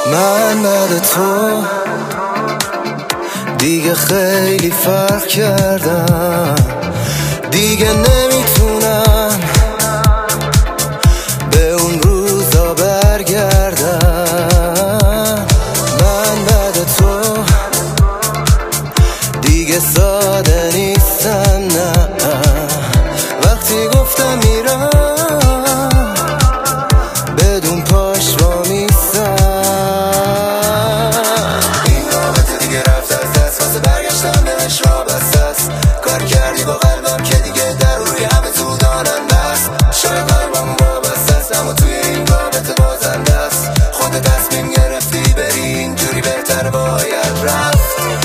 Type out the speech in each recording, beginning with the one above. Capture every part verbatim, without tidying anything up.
من بعد تو دیگه خیلی فرق کردم، دیگه نمیتونم به اون روزا برگردم. من بعد تو دیگه ساده نیستم، نه وقتی گفتم میرم بدون پاش با میستم. این رابطه دیگه رفت از دست، واسه برگشتم بهش را بسته است. کار کردی با قلبم که دیگه در روی همه تو دانم بست. شاید قلبم با بسته است، اما توی این رابطه بازنده است. خودت تصمیم گرفتی بری، اینجوری بهتر باید رفت.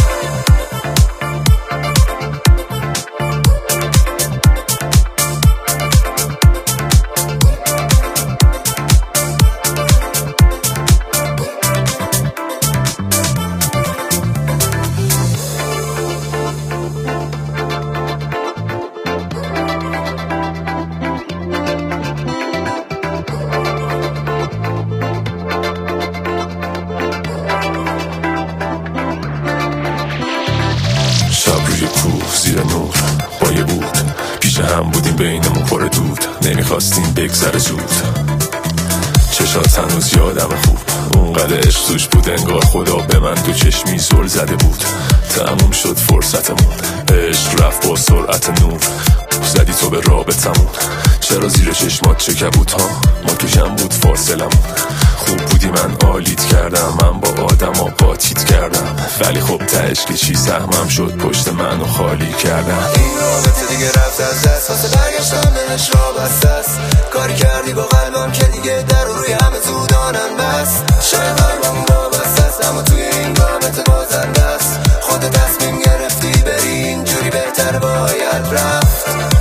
شب روی کوه زیر نور بایه بود، پیش هم بودیم بینمون پر دود، نمیخواستیم بگذره زود. چشات هنوز یادم خوب، اونقدر عشق توش بود انگار خدا به من تو چشمی زل زده بود. تموم شد فرصتمون، عشق رفت با سرعت نور، زدی تو به رابطمون. چرا زیر چشمات چه کبود ها، ما تو کم بود فاصلمون. خوب بودی من عالیت کردم، من با آدم ها قاطیت کردم، ولی خب تهش که چی سهمم شد پشت منو خالی کردم. این رابطه دیگه رفت از دست، واسه برگشتم بهش را بسته است. کاری کردی با قلبم که دیگه در روی همه زودانم بست. شاید قلبم با بسته است، اما توی این رابطه بازنده است. خودت تصمیم گرفتی بری، اینجوری بهتر باید رفت.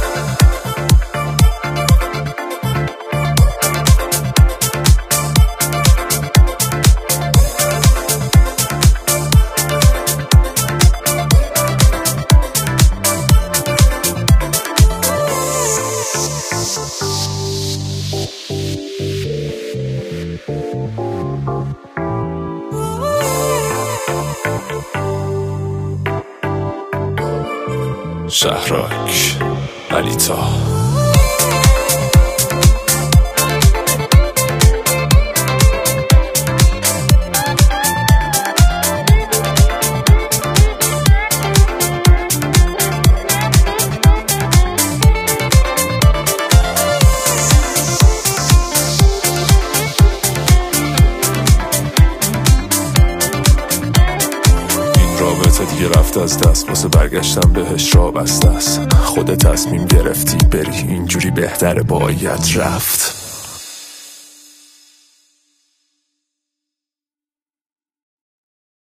شهرک علیتا. رابطه دیگه رفت از دست، واسه برگشتم بهش را بسته است. خودت تصمیم گرفتی بری، اینجوری بهتره باید رفت.